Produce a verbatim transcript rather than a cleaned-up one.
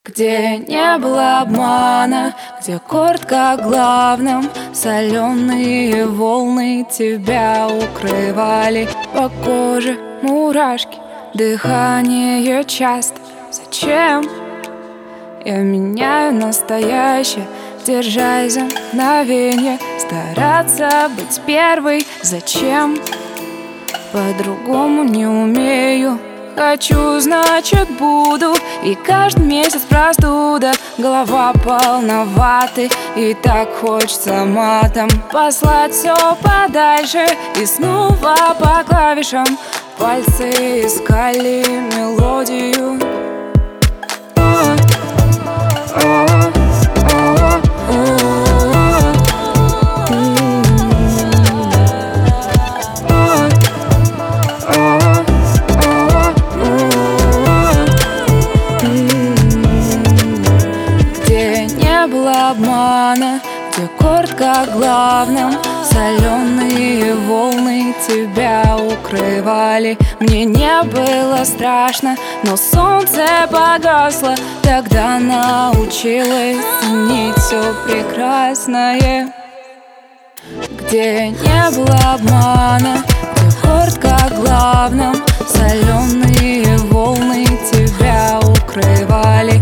Где не было обмана, где кортка главным, соленые волны тебя укрывали. По коже мурашки, дыхание часто. Зачем? Я меняю настоящее, держась за мгновенье. Стараться быть первой, зачем? По-другому не умею. Хочу, значит буду. И каждый месяц простуда, голова полна ваты. И так хочется матом послать все подальше. И снова по клавишам пальцы искали мелодию. Не было обмана, где кортка главным, соленые волны тебя укрывали. Мне не было страшно, но солнце погасло. Тогда научилась ценить все прекрасное. Где не было обмана, где кортка главным, соленые волны тебя укрывали.